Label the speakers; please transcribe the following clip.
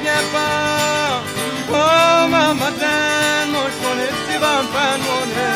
Speaker 1: nepa, oh mama dan, most one is Sivan Pan one.